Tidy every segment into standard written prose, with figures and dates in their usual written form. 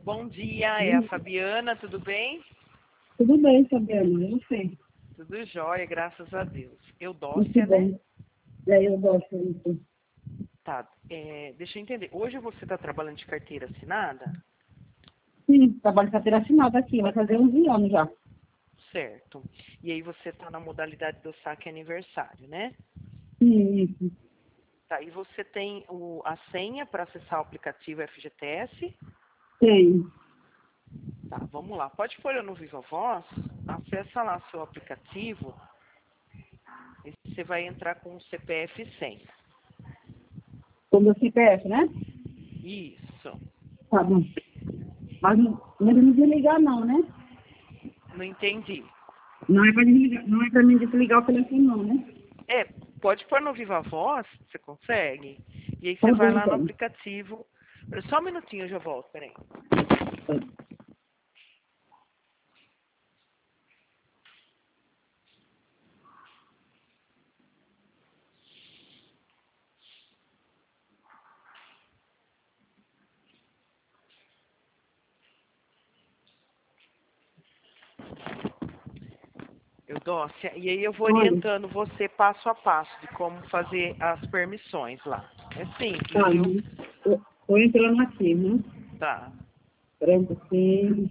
Bom dia, é a Fabiana, tudo bem? Tudo bem, Fabiana, eu sei. Tudo jóia, graças a Deus. Muito Eudócia, né? bom. Eu gosto disso. Tá, deixa eu entender. Hoje você está trabalhando de carteira assinada? Sim, trabalho de carteira assinada aqui, vai fazer 11 anos já. Certo. E aí você está na modalidade do saque aniversário, né? Sim, isso. Tá, e você tem a senha para acessar o aplicativo FGTS? Tem. Tá, vamos lá. Pode pôr eu no Viva Voz, acessa lá seu aplicativo e você vai entrar com o CPF e senha. Com o meu CPF, né? Isso. Tá bom. Mas não é pra me desligar não, né? Não entendi. Não é pra desligar, não é pra mim desligar o telefone não, né? É, pode pôr no Viva Voz, você consegue. E aí Tá você vai bom, lá no então. aplicativo. Só um minutinho, eu já volto, peraí. Tá. Eudócia, e aí eu vou Olha, orientando você passo a passo de como fazer as permissões lá. É simples, tá, viu? tô entrando aqui, né? Tá. Pronto, aqui.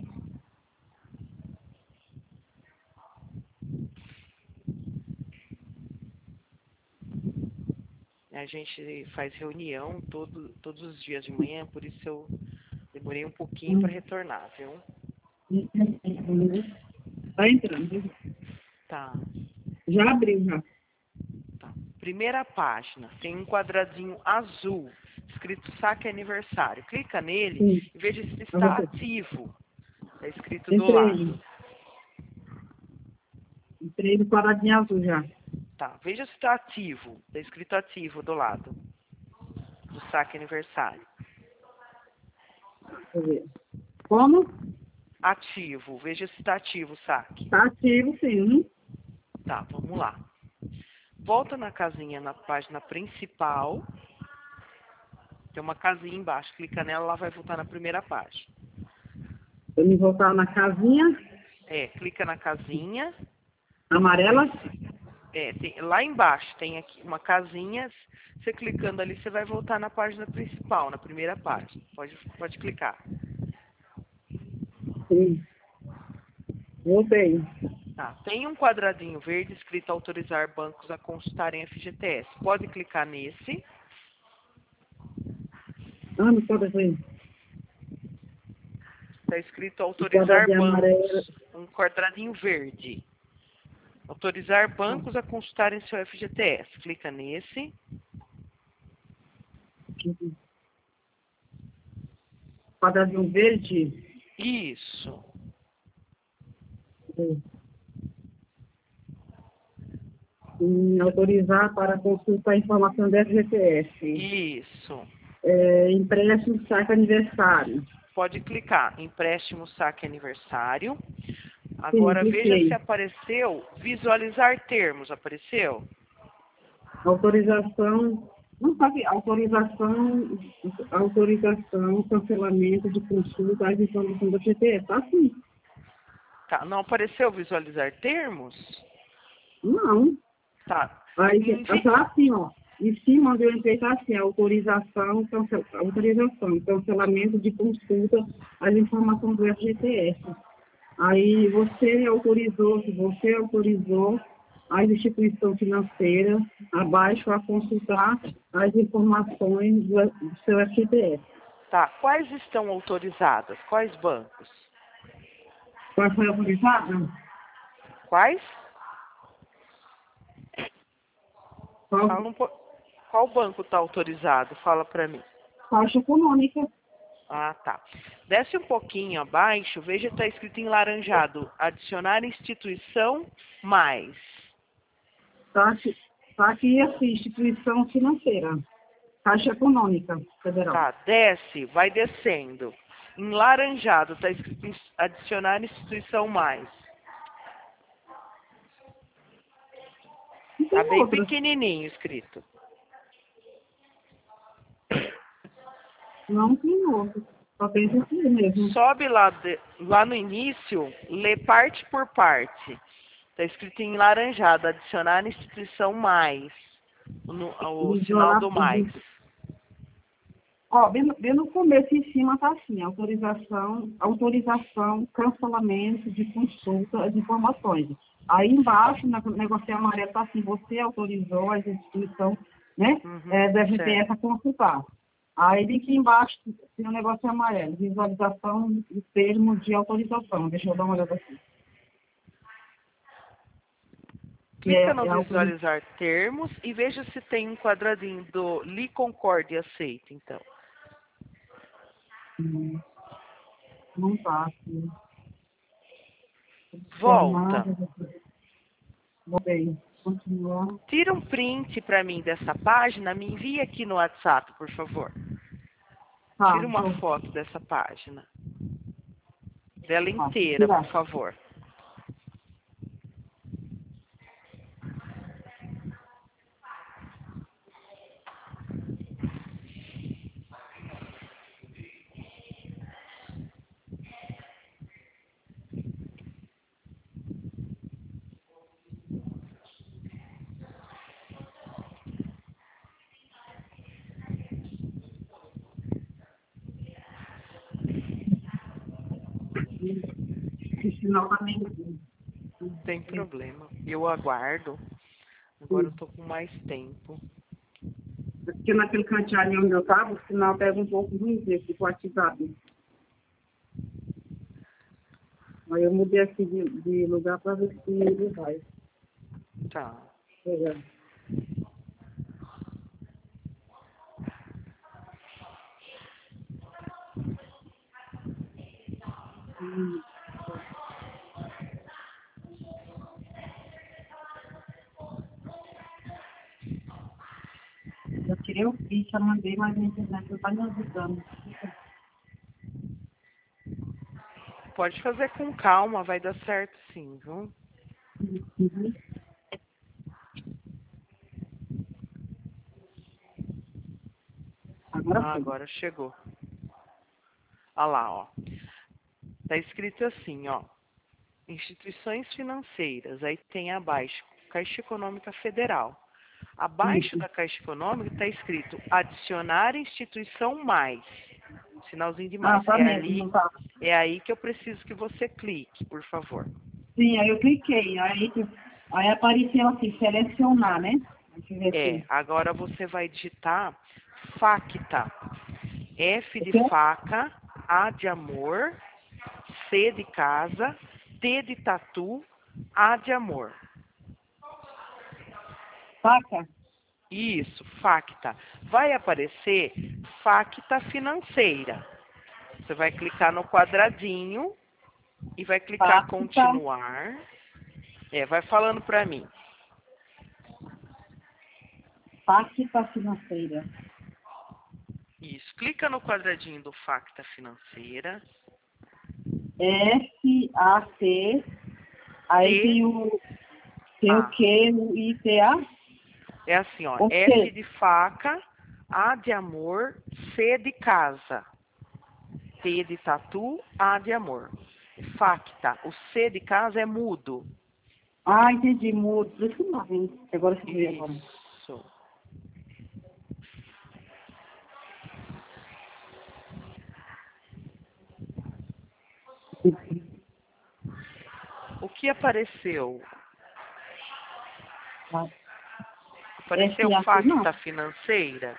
A gente faz reunião todos os dias de manhã, por isso eu demorei um pouquinho para retornar, viu? Tá entrando. Tá, Já abriu, já. tá. Primeira página, tem um quadradinho azul, escrito saque aniversário. Clica nele Sim. e veja se Eu está vou. ativo. Está escrito do Entrei. lado. Entrei no quadradinho azul já. Tá, veja se está ativo. Está escrito ativo do lado do saque aniversário. Deixa eu ver. Como? Ativo, veja se está ativo o saque. Tá ativo, sim. Tá, vamos lá. Volta na casinha na página principal. Tem uma casinha embaixo. Clica nela, ela vai voltar na primeira página. Eu me voltar na casinha Clica na casinha. amarela. Lá embaixo tem aqui uma casinha. Você clicando ali, você vai voltar na página principal, na primeira página. Pode clicar. Sim. Voltei. Tá. Tem um quadradinho verde escrito autorizar bancos a consultarem FGTS. Pode clicar nesse. Ah, não pode ver. Está escrito O autorizar quadradinho amarelo. bancos. Um quadradinho verde. Autorizar bancos a consultarem seu FGTS. Clica nesse. Quadradinho verde. Isso. Autorizar para consultar a informação do FGTS. Isso. Empréstimo saque aniversário. Pode clicar. Empréstimo saque aniversário. Sim, Agora veja se cliquei. apareceu visualizar termos. Apareceu? Autorização. Não sabe, autorização, cancelamento de consulta, as informações do FGTS. Tá sim. Tá. Não apareceu visualizar termos? Não. Tá. Aí, tá assim, ó. Em cima onde eu entrei, tá assim, autorização, cancelamento de consulta, as informações do FGTS. Aí se você autorizou as instituições financeiras abaixo a consultar as informações do seu FGTS. Tá. Quais estão autorizadas? Quais bancos? Qual foi autorizada? Quais? Qual Fala qual banco está autorizado? Fala para mim. Caixa Econômica. Ah, tá. Desce um pouquinho abaixo, veja que está escrito em laranjado. Adicionar instituição mais. Tá aqui assim, instituição financeira. Caixa Econômica Federal. Tá, desce, vai descendo. Em laranjado está escrito adicionar instituição mais. E Tá tem bem outras. pequenininho escrito. Não tem outras. Só tem isso aqui mesmo. Sobe lá no início, lê parte por parte. Está escrito em laranjado, adicionar instituição mais. O sinal do mais. Ó, bem no começo em cima tá assim, autorização, cancelamento de consulta de informações. Aí embaixo, no negocinho amarelo, tá assim, você autorizou a instituição, né, da GPS a consultar. Aí aqui embaixo tem um negócio amarelo, visualização do termo de autorização. Deixa eu dar uma olhada aqui. Clica no visualizar termos e veja se tem um quadradinho do li, concorde e aceita, então. Não tá aqui. Volta. Voltei. Continua. Tira um print para mim dessa página, me envia aqui no WhatsApp, por favor. Tá, Tira uma foto dessa página. Dela inteira, por favor. Esse sinal tá meio... Não tem problema. Eu aguardo. Agora eu tô com mais tempo. Porque naquele cantinho ali onde eu tava, o sinal pega um pouco ruim desse, com o WhatsApp. Aí eu mudei aqui de lugar para ver se ele vai. Tá. Pegar. Eu tirei o print, eu mandei, mas a internet não tá me ajudando. Pode fazer com calma, vai dar certo sim, viu? Uhum. Agora chegou. Olha lá, ó. Tá escrito assim, ó. Instituições financeiras. Aí tem abaixo, Caixa Econômica Federal. Abaixo da Caixa Econômica está escrito adicionar instituição mais. Sinalzinho de mais. Tá mesmo, tá. É aí que eu preciso que você clique, por favor. Sim, aí eu cliquei. Aí apareceu assim, selecionar, né? Agora você vai digitar FACTA. F de faca, A de amor, C de casa, T de tatu, A de amor. Faca? Isso, FACTA. Vai aparecer FACTA financeira. Você vai clicar no quadradinho e vai clicar continuar. Vai falando para mim. FACTA financeira. Isso, clica no quadradinho do FACTA financeira. FAC, aí tem o Q, o ITA? É assim, ó, F de faca, A de amor, C de casa. T de tatu, A de amor. FACTA, o C de casa é mudo. Ah, entendi, mudo. Deixa eu lá, hein? Agora você vê agora. Isso. O que apareceu? Apareceu FACTA financeira?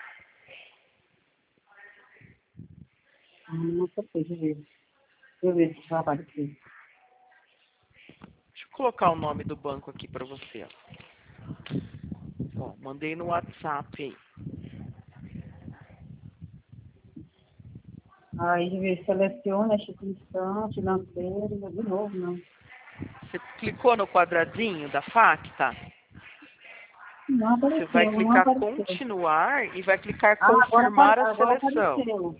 Não sei, deixa eu ver. Deixa eu ver se vai aparecer. Deixa eu colocar o nome do banco aqui para você. Ó, mandei no WhatsApp aí. Aí seleciona a instituição financeira, de novo, não. Você clicou no quadradinho da FACTA? Não apareceu. Você vai clicar continuar e vai clicar confirmar a seleção.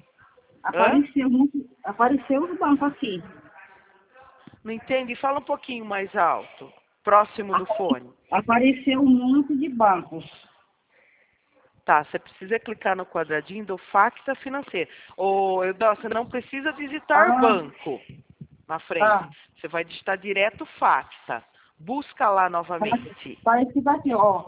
Apareceu no banco aqui. Não entende? Fala um pouquinho mais alto, próximo do fone. Apareceu um monte de bancos. Tá, você precisa clicar no quadradinho do Facta Financeira. Ou você não precisa digitar banco na frente. Você vai digitar direto Facta. Busca lá novamente. Parece daqui, ó.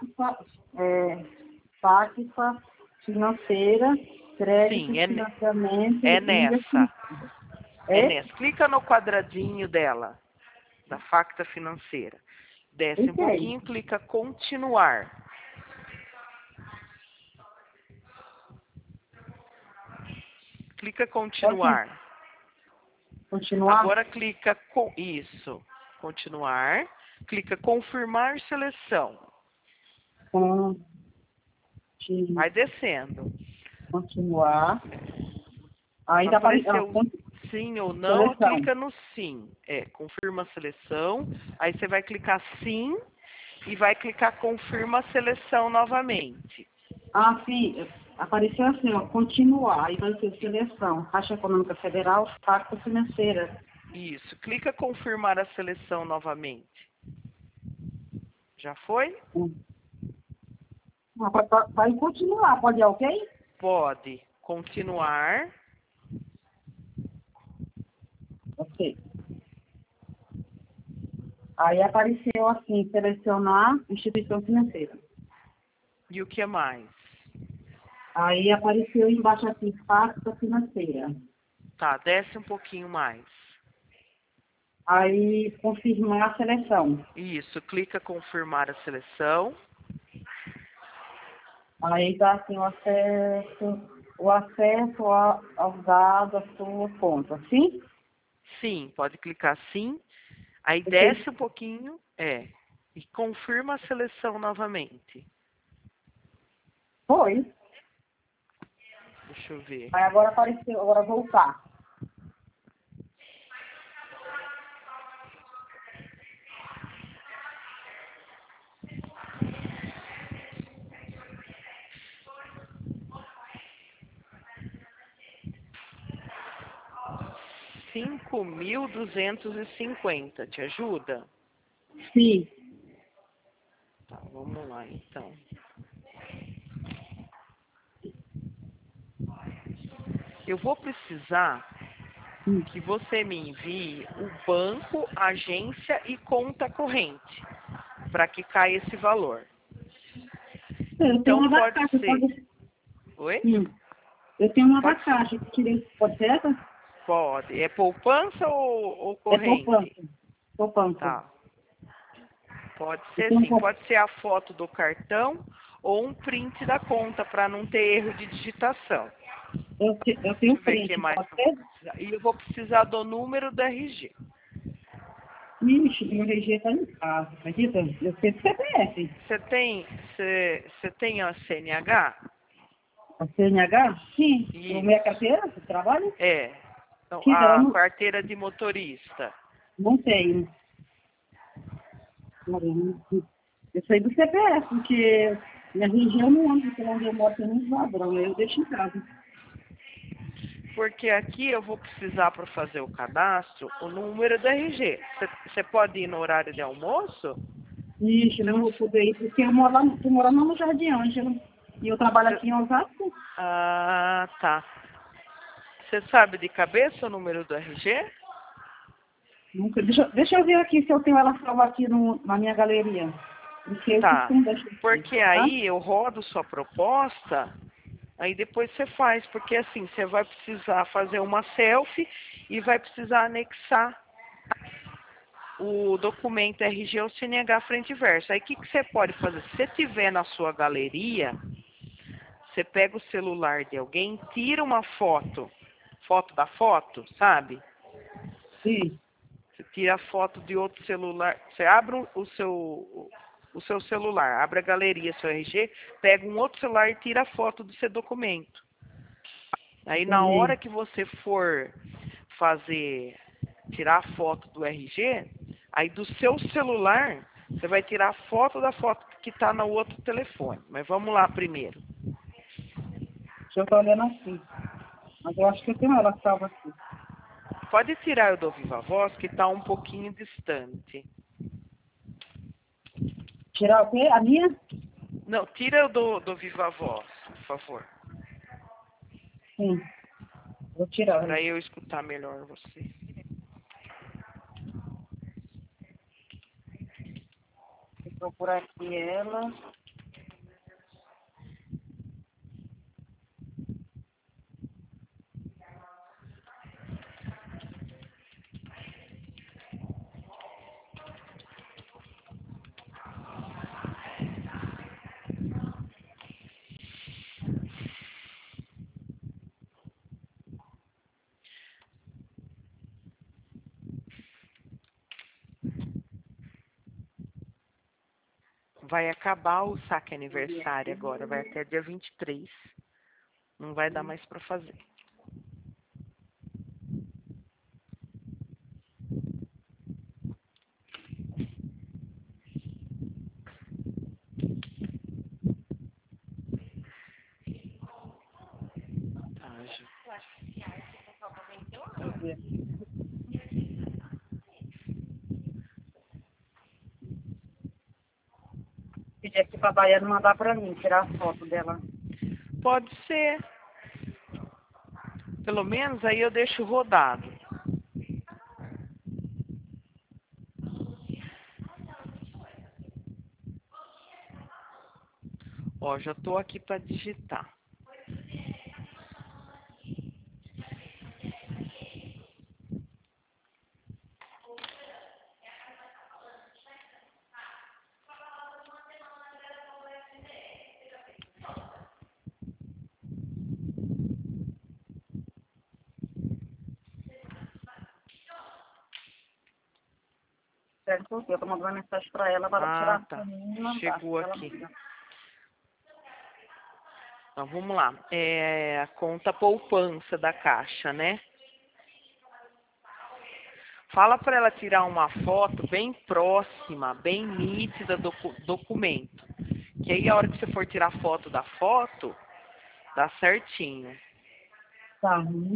Facta Financeira, crédito, Sim, financiamento. é nessa. É nessa. Clica no quadradinho dela, da Facta Financeira. Desce um pouquinho, clica continuar. Clica continuar. Continuar? Agora clica com isso. Continuar. Clica confirmar seleção. Vai descendo. Continuar. Aí tá apareceu sim ou não, seleção. clica no sim. Confirma a seleção. Aí você vai clicar sim e vai clicar confirma a seleção novamente. Sim. Apareceu assim, ó, continuar. Aí vai ser seleção. Caixa Econômica Federal, Facta Financeira. Isso. Clica confirmar a seleção novamente. Já foi? Vai continuar. Pode ir ok? Pode. Continuar. Ok. Aí apareceu assim, selecionar instituição financeira. E o que mais? Aí apareceu embaixo aqui, Facta Financeira. Tá, desce um pouquinho mais. Aí confirmar a seleção. Isso, clica confirmar a seleção. Aí dá assim o acesso aos dados da sua conta, sim? Sim, pode clicar sim. Aí desce um pouquinho, e confirma a seleção novamente. Foi. Deixa eu ver. Aí agora apareceu, agora voltar. R$ 5.250, te ajuda? Sim. Tá, vamos lá então. Eu vou precisar que você me envie o banco, agência e conta corrente para que caia esse valor. Eu tenho Então uma da pode caixa, ser. pode... Oi? Eu tenho uma da Pode ser. caixa, que tirei, pode ser essa? Pode. É poupança ou É corrente? poupança. Poupança. Tá. Pode ser sim. Pode ser a foto do cartão ou um print da conta para não ter erro de digitação. Eu Deixa tenho eu ver o que print, mais. pode ser? E eu vou precisar do número do RG. Ixi, meu RG tá em casa, acredita? Eu sei do CPF. Você tem a CNH? A CNH? Sim. Isso. Minha carteira de trabalho? Então, Sim, ela a não, carteira de motorista. não tenho. Eu sei do CPF, porque minha região não anda, porque onde eu moro tem uns ladrão, aí eu deixo em casa. Porque aqui eu vou precisar para fazer o cadastro o número do RG. Você pode ir no horário de almoço? Ixi, não vou poder ir, porque eu moro lá, tô morando no Jardim Ângelo, e eu trabalho aqui em Osasco. Ah, tá. Você sabe de cabeça o número do RG? Nunca, deixa eu ver aqui se eu tenho ela salva aqui na minha galeria. Porque eu Tá. costumo deixar Porque aqui, tá? aí eu rodo sua proposta, aí depois você faz. Porque assim, você vai precisar fazer uma selfie e vai precisar anexar o documento RG ou CNH frente e verso. Aí o que você pode fazer? Se você tiver na sua galeria, você pega o celular de alguém, tira uma foto da foto, sabe? Sim. Você tira a foto de outro celular, você abre o seu celular, abre a galeria, seu RG, pega um outro celular e tira a foto do seu documento. Aí na hora que você for tirar a foto do RG, aí do seu celular, você vai tirar a foto da foto que está no outro telefone. Mas vamos lá primeiro. Eu tô olhando aqui. Mas eu acho que eu tenho ela salva aqui. Pode tirar o do Viva Voz, que está um pouquinho distante. Tirar o quê? A minha? Não, tira do Viva Voz, por favor. Sim, vou tirar. Para eu escutar melhor você. Vou procurar aqui ela. Vai acabar o saque aniversário agora, vai até dia 23. Não vai dar mais para fazer. Tá, Ju. Deixa eu ver. Pedir aqui pra Baiana mandar pra mim, tirar a foto dela. Pode ser. Pelo menos aí eu deixo rodado. Ó, já tô aqui para digitar. Certo? Eu tô mandando uma mensagem pra ela para tirar Tá. pra mim e mandar. Chegou Ela aqui. manda. Então vamos lá. É a conta poupança da Caixa, né? Fala para ela tirar uma foto bem próxima, bem nítida do documento. Que aí a hora que você for tirar foto da foto, dá certinho. Tá.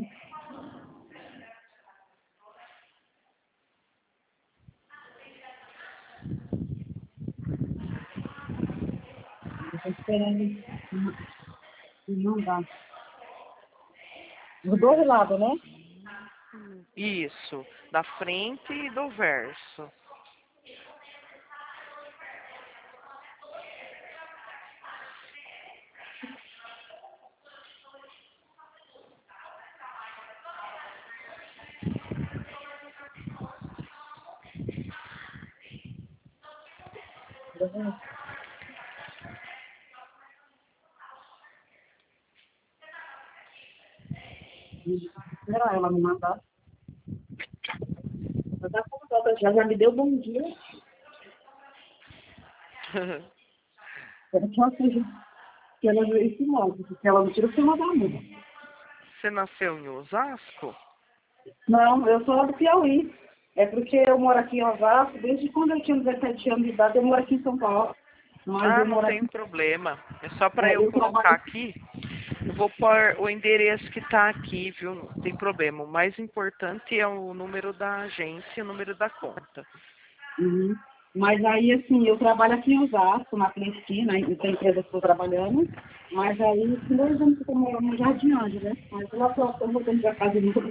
Eu tô esperando me mandar. Dos dois lados, né? Isso, da frente e do verso. Esperar ela me mandar. Mas a foto já me deu bom dia. Espero que ela seja, que ela veja esse modo, porque ela não tira o tema da muda. Você nasceu em Osasco? Não, eu sou lá do Piauí. É porque eu moro aqui em Osasco, desde quando eu tinha 17 anos de idade, eu moro aqui em São Paulo. Mas Ah, eu não moro tem aqui, problema. É só para eu eu colocar trabalho. aqui. Eu vou pôr o endereço que está aqui, viu? Não tem problema. O mais importante é o número da agência e o número da conta. Uhum. Mas aí, assim, eu trabalho aqui em Osasco, na Cristina, na empresa que estou trabalhando. Mas aí, com 2 anos que eu estou morando no Jardim Ângela, né? Mas lá próximo eu vou ter a casa de novo.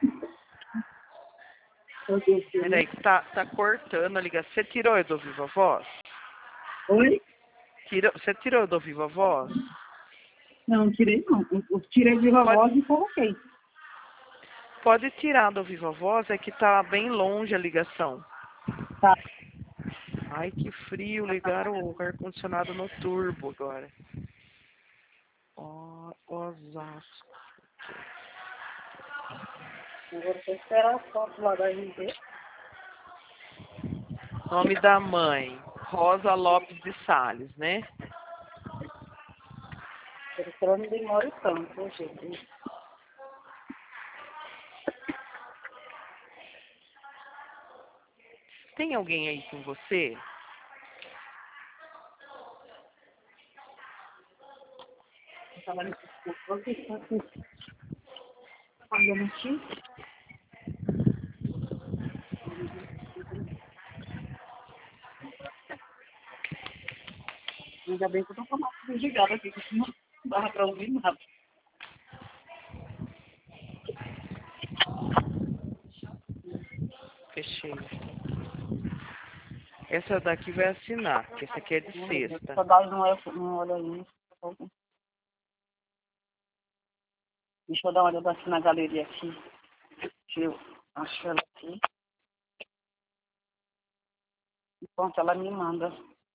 Fazer o quê, né? Peraí, que tá cortando a ligação. Você tirou do Viva Voz? Oi? Você tirou do Viva Voz? Não, tirei não. Eu tirei de Pode, voz e coloquei. pode tirar do Viva Voz, é que tá bem longe a ligação. Tá. Ai, que frio, ligaram o ar-condicionado no turbo agora. Ó, Osasco. Agora só esperar a foto lá da RG. Nome da mãe, Rosa Lopes de Sales, né? Porque ela não demora tanto, né, gente? Tem alguém aí com você? Eu tava nesse curso, pagando aqui. Ainda bem que eu tô com a máquina desligada aqui, que não dava pra ouvir nada. Fechei. Essa daqui vai assinar, que essa aqui é de sexta. Só dá não olha aí. Deixa eu dar uma olhada aqui na galeria aqui. Que eu acho ela aqui. Enquanto ela me manda.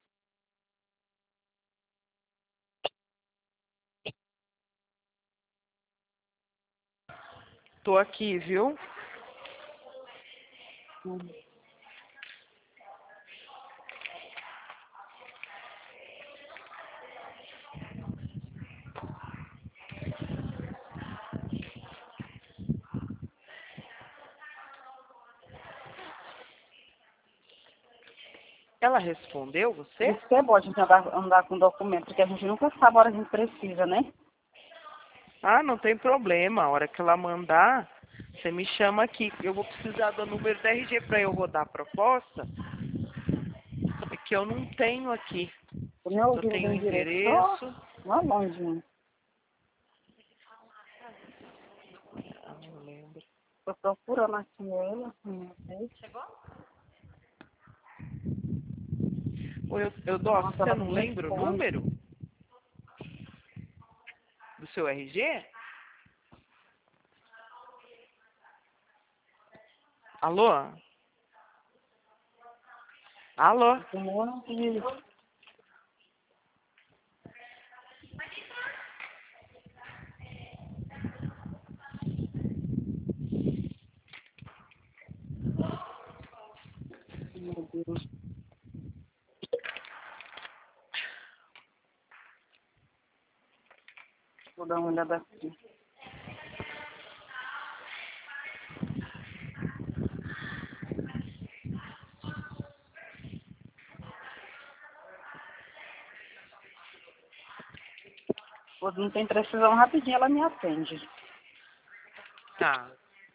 Tô aqui, viu? Ela respondeu você? Isso que é bom a gente andar com documento, porque a gente nunca sabe a hora que a gente precisa, né? Ah, não tem problema. A hora que ela mandar, você me chama aqui. Eu vou precisar do número da RG para eu rodar a proposta, que eu não tenho aqui. Eu nem Eu ouvi tenho o bem direito, só endereço. lá longe. Ah, não lembro. Tô procurando aqui ela. Não sei. Ou eu dou, Nossa, você ela não não lembra o responde. número do seu RG? Alô? Alô? Meu Deus. Vou dar uma olhada aqui. Quando não tem precisão, rapidinho ela me atende. Tá.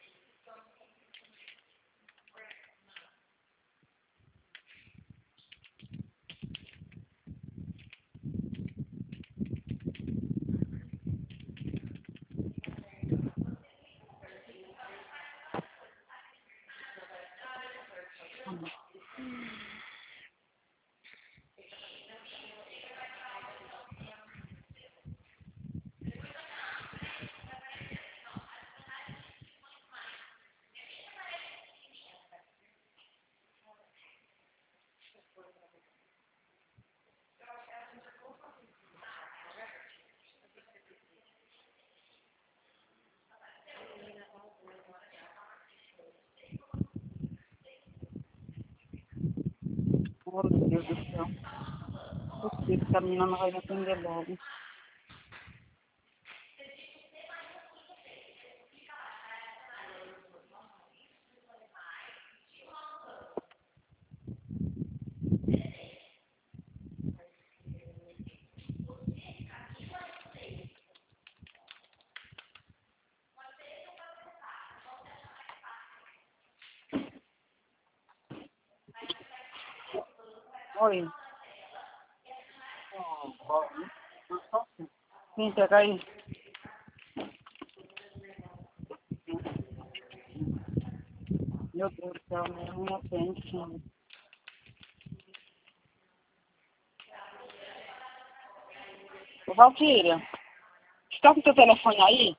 Oh, meu Deus do céu. Por que essa menina não vai me atender logo? Oi. Sim, pega aí. Meu Deus do céu, não me atende, sim. Ô, Valquíria, você tá com o teu telefone aí?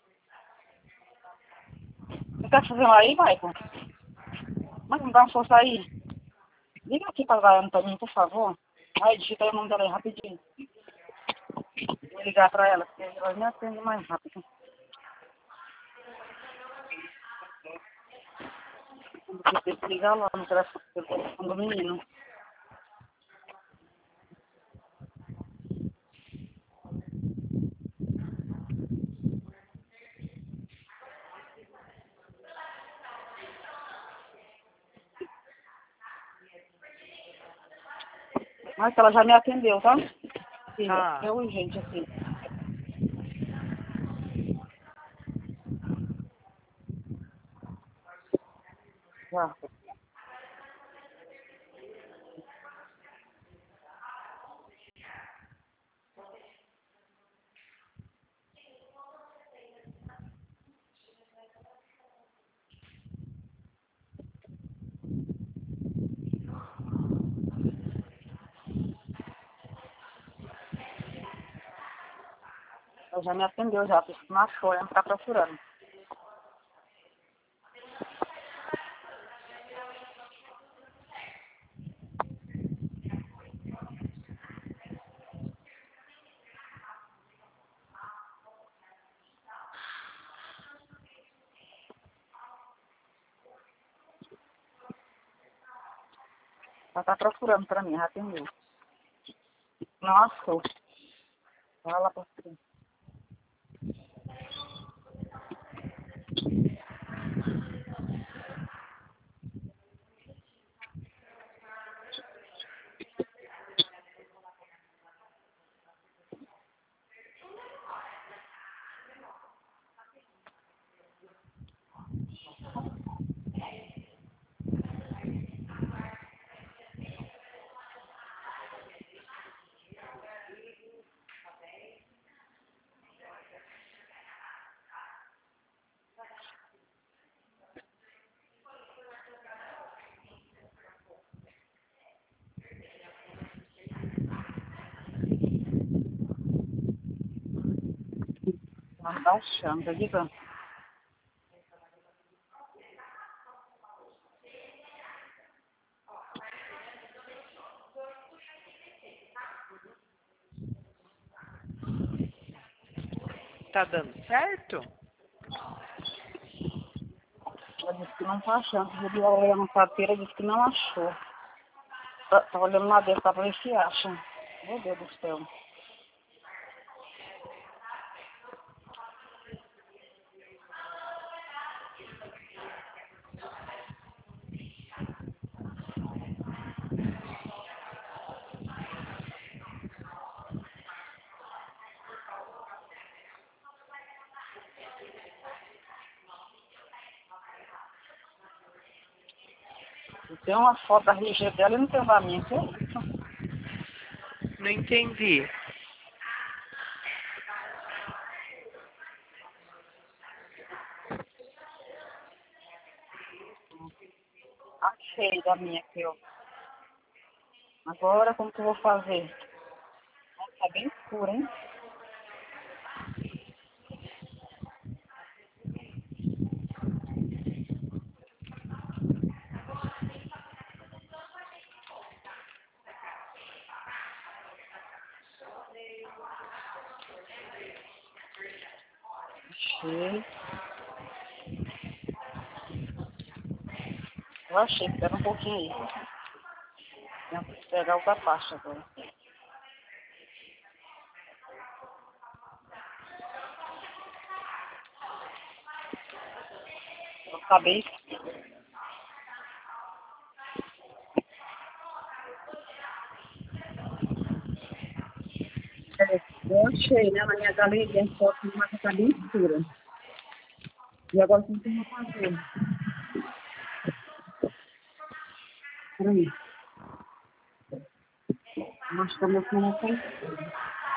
Você tá fazendo aí, Michael? Mas não dá uma força aí. Liga aqui pra Daiane pra mim, por favor. Aí, digita aí o nome dela aí, rapidinho. Vou ligar pra ela, porque ela me atende mais rápido. Vou ter que ligar lá no telefone do menino. Mas ela já me atendeu, tá? Filha, Tá. é urgente aqui. Já. Ela já me atendeu, já disse que não achou, ela está procurando. Ela está procurando para mim, já atendeu. Não achou. Vai lá para frente. Vamos dar o chão, tá ligado? Tá dando certo? Ela disse que não tá achando. Eu vi ela olhando na carteira, disse que não achou. Tá olhando lá dentro, tá pra ver se acha. Meu Deus do céu. Tem uma foto da RG dela e não tem da minha. Que é isso? Não entendi. Achei da minha aqui, ó. Agora, como que eu vou fazer? Tá bem escuro, hein? Achei. Eu achei. Espera um pouquinho aí. Tenho que pegar outra pasta agora. Eu acabei. Eu achei, né? Na minha galeria, a foto, mas tá bem escura. E agora não tem uma fazer. Peraí. Acho que a minha câmera tá escura.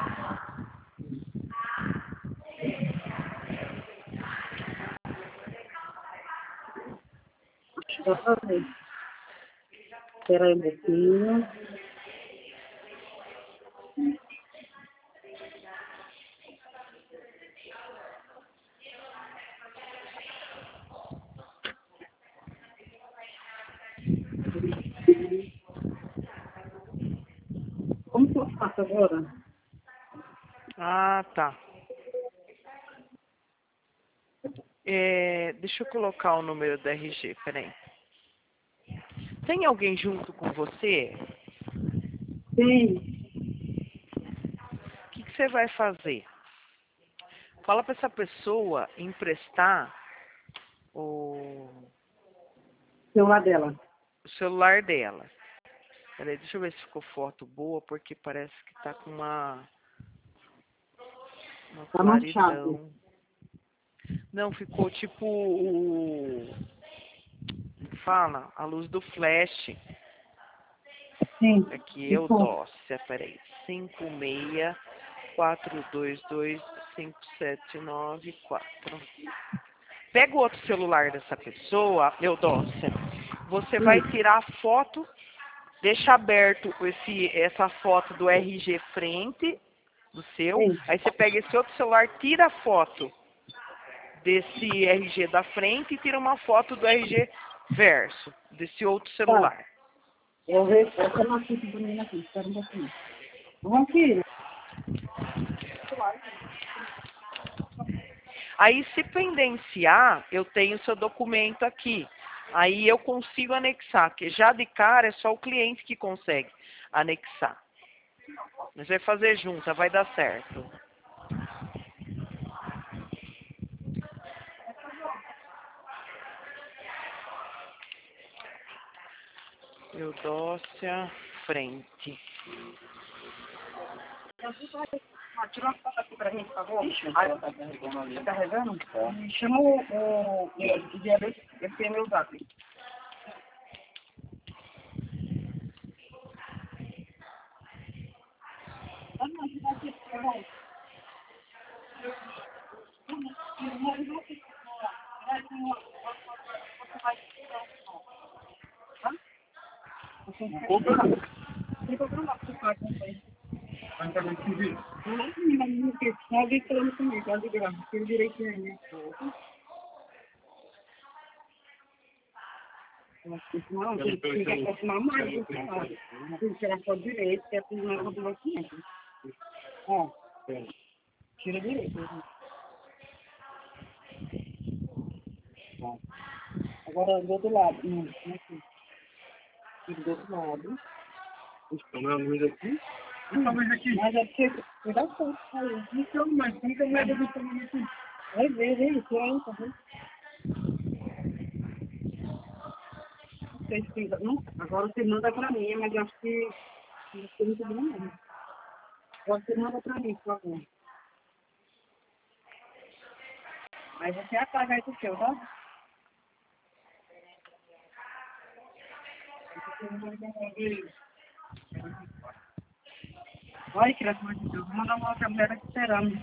Acho que dá pra ver. Espera aí um pouquinho. Como que eu faço agora? Ah, tá. Deixa eu colocar o número da RG, peraí. Tem alguém junto com você? Sim. O que você vai fazer? Fala para essa pessoa emprestar o Celular dela. celular dela. Peraí, deixa eu ver se ficou foto boa, porque parece que tá com uma Tá manchado. claridão. Não, ficou tipo fala, a luz do flash. Sim. Aqui, Ficou. Eudócia, peraí. 5642257994. Pega o outro celular dessa pessoa, Eudócia. Você vai tirar a foto, deixa aberto essa foto do RG frente do seu. Sim. Aí você pega esse outro celular, tira a foto desse RG da frente e tira uma foto do RG verso, desse outro celular. Tá. Eu vejo, eu tenho aqui esse menino aqui, espera um pouquinho. Vamos aqui. Aí, se pendenciar, eu tenho seu documento aqui. Aí eu consigo anexar, porque já de cara é só o cliente que consegue anexar. Mas vai fazer junta, vai dar certo. Eudócia, frente. Tira uma foto aqui pra gente, por favor. Tá carregando? Chama o diabetes, esse é meu zap. Tem problema lá pro pai também. Alguém falando comigo, pode ligar. Tem direitinho aí, né? Não, tem que aproximar mais do salário. Tem que tirar só direito, que é tudo na do documento. Ó, tira direito. Ó. Agora, do outro lado. Aqui. Tira do outro lado. Estão na luz aqui? Uma luz aqui. Mas é porque vai dar certo. Então, mas como que eu vou ver também aqui? Vai ver, isso aí, tá vendo? Não, agora você manda pra mim, mas eu acho que não sei muito bem, não. Agora você manda pra mim, por favor. Aí você apaga aí do seu, tá? Olha, criatura de Deus, vou mandar uma outra mulher aqui esperando.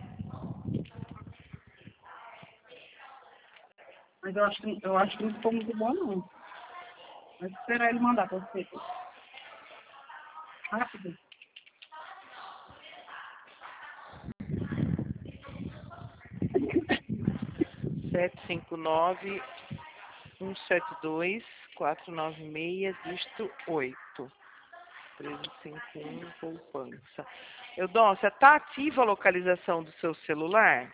Mas eu acho que não ficou muito bom, não. Vai esperar ele mandar pra você. Rápido. Sete cinco nove 172-496, dígito 8. 1351, poupança. Eudócia, tá ativa a localização do seu celular?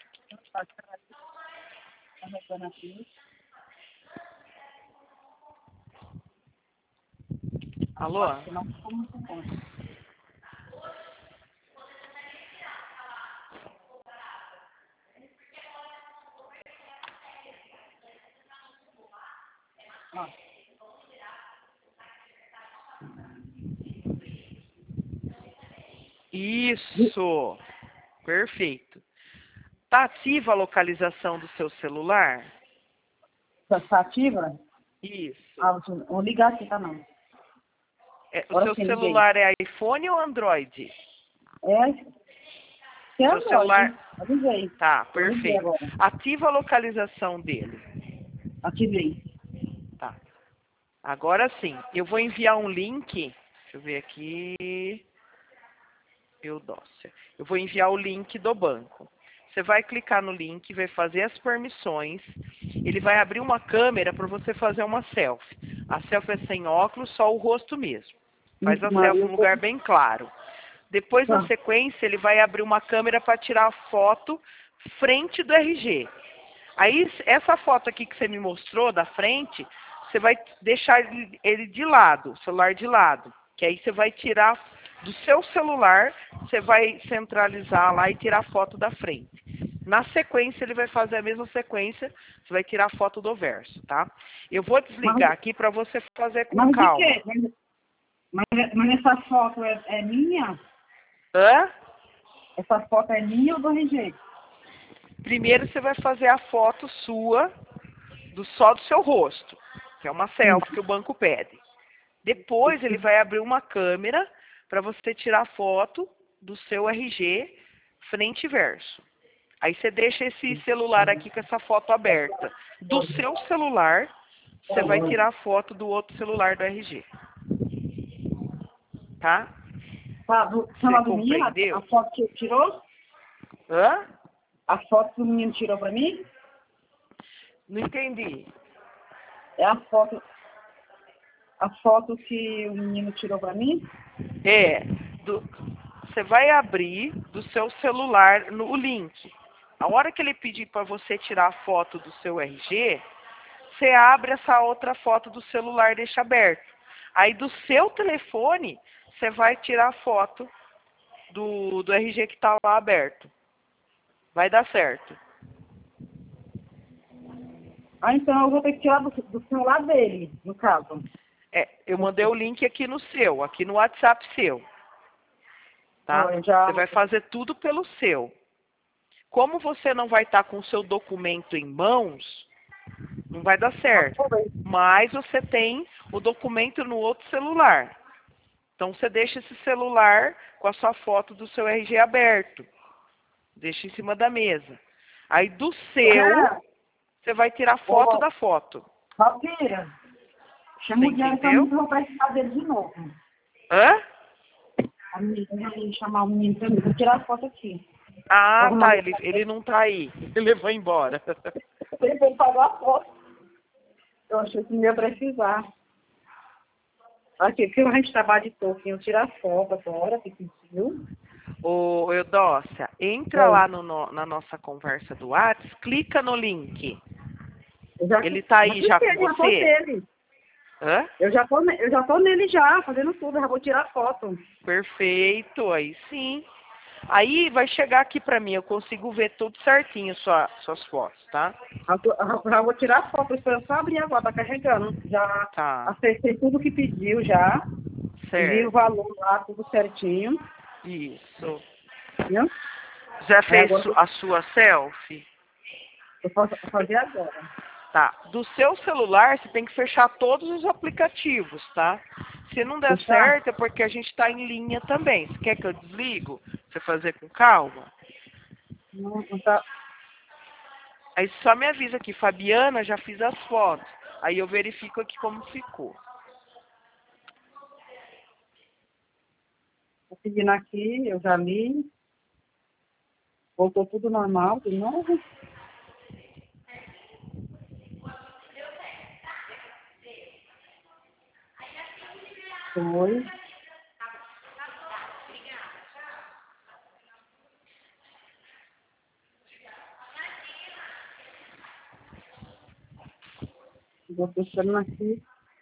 Alô? Não ficou muito bom. Ó. Isso! Perfeito. Tá ativa a localização do seu celular? Tá ativa? Isso. Ah, vou ligar aqui, tá não. O seu celular é iPhone ou Android? Seu celular. Avisei. Tá, perfeito. Ativa a localização dele. Ativei. Tá. Agora sim, eu vou enviar um link. Deixa eu ver aqui. Eudócia. Eu vou enviar o link do banco. Você vai clicar no link, vai fazer as permissões. Ele vai abrir uma câmera para você fazer uma selfie. A selfie é sem óculos, só o rosto mesmo. Faz a selfie num lugar bem claro. Depois, na sequência, ele vai abrir uma câmera para tirar a foto frente do RG. Aí, essa foto aqui que você me mostrou, da frente, você vai deixar ele de lado, o celular de lado. Que aí você vai tirar do seu celular, você vai centralizar lá e tirar a foto da frente. Na sequência, ele vai fazer a mesma sequência, você vai tirar a foto do verso, tá? Eu vou desligar aqui para você fazer com calma. Mas de quê? Mas essa foto é minha? Hã? Essa foto é minha ou do RG? Primeiro você vai fazer a foto sua, só do seu rosto, que é uma selfie que o banco pede. Depois ele vai abrir uma câmera para você tirar a foto do seu RG frente e verso. Aí você deixa esse celular aqui com essa foto aberta. Do seu celular, você vai tirar a foto do outro celular do RG. Tá? Tá, Você compreendeu? A foto que tirou? Hã? A foto que o menino tirou pra mim? Não entendi. É a foto que o menino tirou pra mim? É, você vai abrir do seu celular no link. A hora que ele pedir para você tirar a foto do seu RG, você abre essa outra foto do celular e deixa aberto. Aí do seu telefone, você vai tirar a foto do RG que está lá aberto. Vai dar certo. Ah, então eu vou ter que tirar do celular dele, no caso. É, eu mandei o link aqui no seu, aqui no WhatsApp seu. Tá? Ó, eu já... Você vai fazer tudo pelo seu. Como você não vai estar com o seu documento em mãos, não vai dar certo. Mas você tem o documento no outro celular. Então você deixa esse celular com a sua foto do seu RG aberto. Deixa em cima da mesa. Aí do seu, você vai tirar foto da foto. Valquíria, chama Você o Diário entendeu? que eu vou precisar dele de novo. Hã? A menina vai chamar o menino pra mim. Vou tirar a foto aqui. Ah, tá. Ele não tá aí. Ele levou embora. Ele foi pagar a foto. Eu achei que não ia precisar. Aqui, porque a gente trabalha de pouquinho, tirar a foto agora, que pediu. Ô, Eudócia, entra lá na nossa conversa do WhatsApp, clica no link. Ele tá aí já com você? Nele. Hã? Eu já tô nele já, fazendo tudo, já vou tirar a foto. Perfeito, aí sim. Aí vai chegar aqui pra mim, eu consigo ver tudo certinho, suas fotos, tá? Já vou tirar a foto, esperando só abrir agora, tá carregando. Já Tá, acessei tudo que pediu já. Enviei o certo. valor lá, tudo certinho. Isso. Viu? Já Aí fez agora a sua selfie? eu posso fazer agora. Tá. Do seu celular, você tem que fechar todos os aplicativos, tá? Se não der Fechar? certo, é porque a gente tá em linha também. Você quer que eu desligo? Pra você fazer com calma? Não tá. Aí só me avisa aqui, Fabiana, já fiz as fotos. Aí eu verifico aqui como ficou. Tô pedindo aqui, eu já li. Voltou tudo normal de novo. Foi. Vou fechando aqui.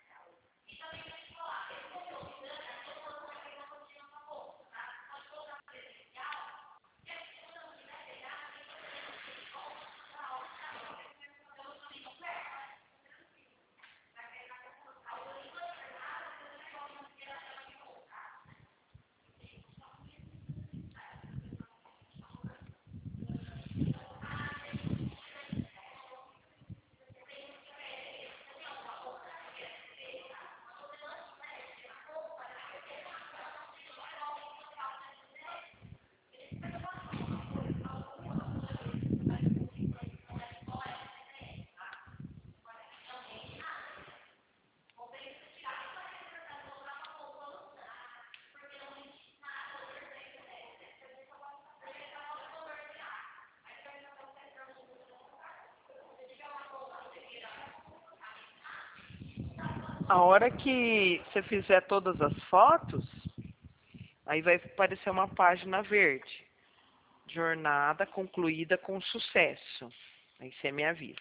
A hora que você fizer todas as fotos, aí vai aparecer uma página verde. Jornada concluída com sucesso. Aí você me avisa.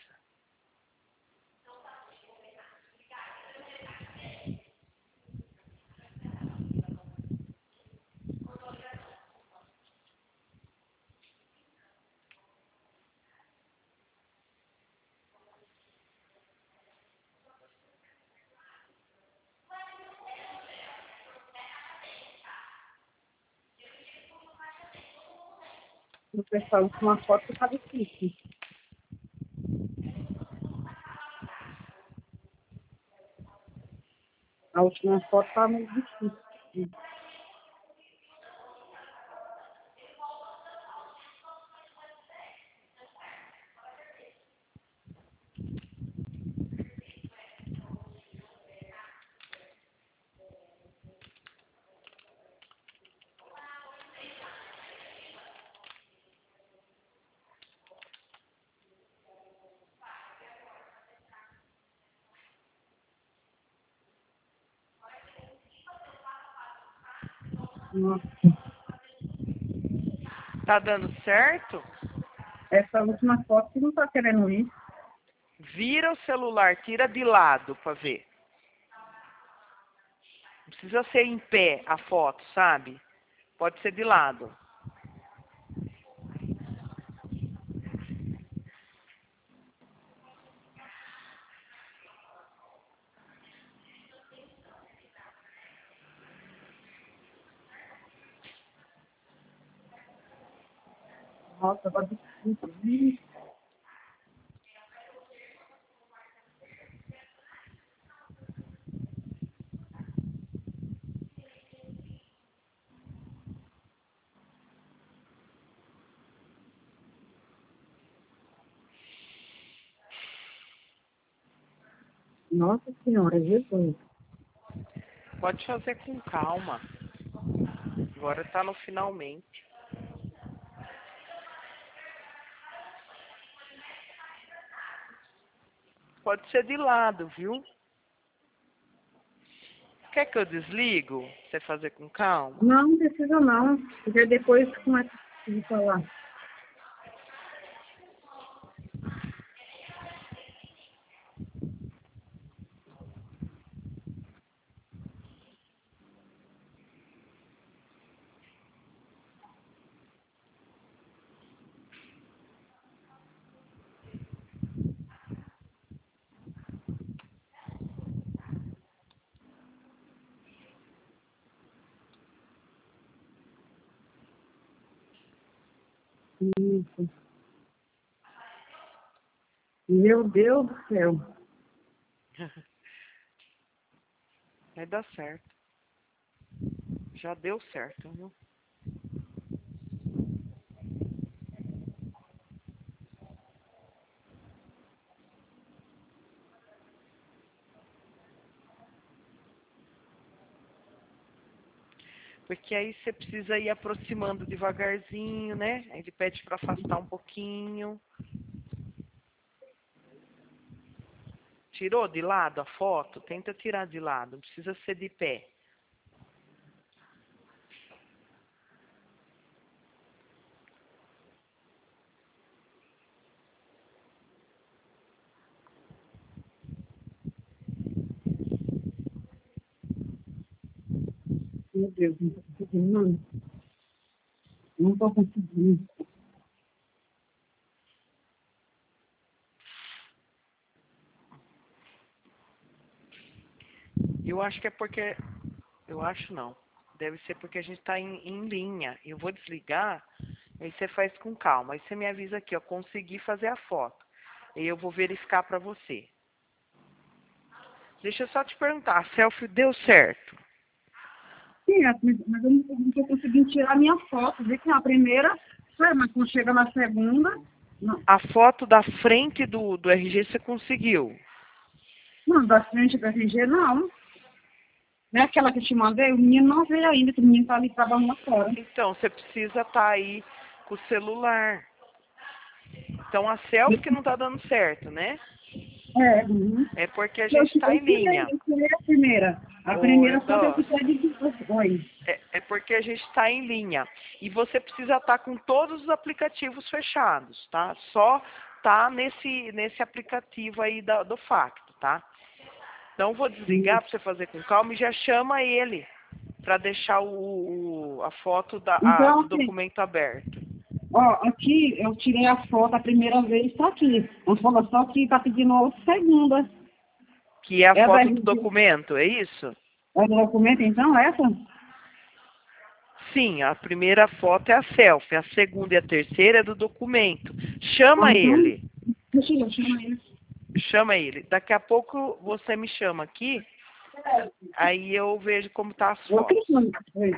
O pessoal com uma foto tá difícil. A última foto tá meio difícil. Nossa, Tá dando certo? essa última foto que não tá querendo ir. Vira o celular, tira de lado pra ver. Não precisa ser em pé a foto, sabe? Pode ser de lado. Nossa, tá difícil. Nossa Senhora, Jesus. Pode fazer com calma. Agora tá no finalmente. Pode ser de lado, viu? Quer que eu desligo? Você fazer com calma? Não, não precisa não. Porque depois como é que eu vou falar? Isso. Meu Deus do céu. Vai dar certo. Já deu certo, viu? Porque aí você precisa ir aproximando devagarzinho, né? Aí ele pede para afastar um pouquinho. Tirou de lado a foto? Tenta tirar de lado, não precisa ser de pé. Meu Deus, não tô conseguindo, não. Não tô conseguindo. Eu acho que é porque. Eu acho não. Deve ser porque a gente está em linha. Eu vou desligar, aí você faz com calma. Aí você me avisa aqui, ó, consegui fazer a foto. Aí eu vou verificar para você. Deixa eu só te perguntar, a selfie deu certo? Sim, mas eu não tô conseguindo tirar a minha foto. Vê que na primeira, mas quando chega na segunda, não, A foto da frente do RG você conseguiu? não, da frente da RG, não. Não é aquela que eu te mandei, o menino não veio ainda, que o menino tá ali trabalhando lá fora. Então, você precisa estar aí com o celular. Então, a selfie que não está dando certo, né? É, uhum. É porque a Eu, gente está em linha. eu tirei a primeira. A Ô, primeira foto eu Eudócio, fiquei de oi. é porque a gente está em linha. E você precisa estar com todos os aplicativos fechados, tá? Só tá nesse aplicativo aí do Facto, tá? Então, vou desligar para você fazer com calma e já chama ele para deixar a foto Então, do assim, documento aberto. ó, aqui eu tirei a foto a primeira vez, tá aqui. A foto só que tá pedindo a outra segunda. Que é a É da foto do RG. documento, é isso? É do documento, então, essa? Sim, a primeira foto é a selfie, a segunda e a terceira é do documento. Chama Ah, então, ele, deixa eu chamar ele. chama ele. Daqui a pouco você me chama aqui, aí eu vejo como tá as Eu fotos. clico. Oi.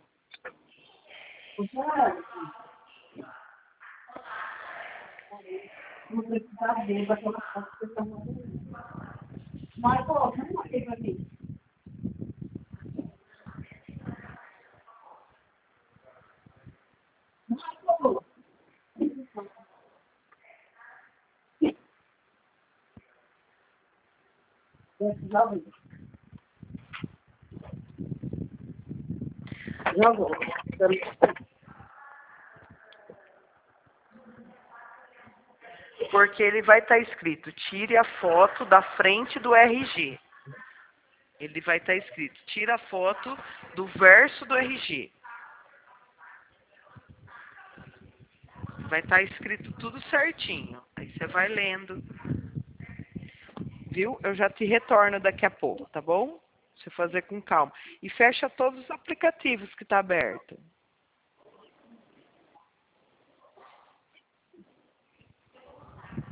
Vou precisar ver daquela foto que você tá mandando. Mas, ó, não mandei pra mim. Marcos, precisava ver. Já volto. Porque ele vai estar escrito, tire a foto da frente do RG. Ele vai estar escrito, tira a foto do verso do RG. Vai estar escrito tudo certinho. Aí você vai lendo. Viu? Eu já te retorno daqui a pouco, tá bom? Você fazer com calma. E fecha todos os aplicativos que tá aberto.